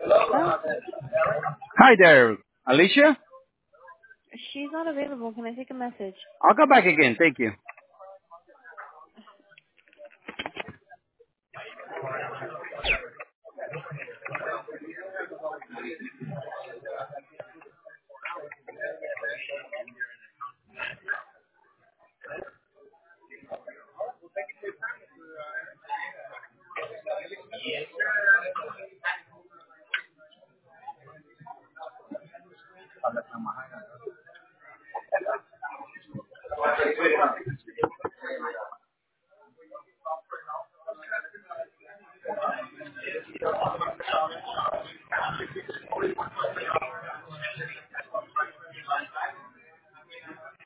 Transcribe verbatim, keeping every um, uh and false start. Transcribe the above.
Hello? Hi there, Alicia. She's not available. Can I take a message? I'll go back again. Thank you.